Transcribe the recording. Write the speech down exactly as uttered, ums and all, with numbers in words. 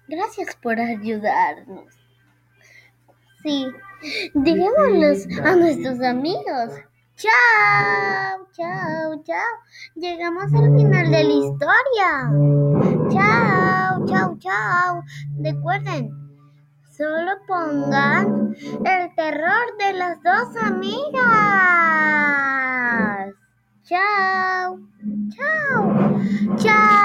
Gracias por ayudarnos. Sí, digámoslos a nuestros amigos. Chao, chao, chao. Llegamos al final de la historia. Chao, chao, chao. Recuerden, solo pongan el terror de las dos amigas. Chao, chao, chao.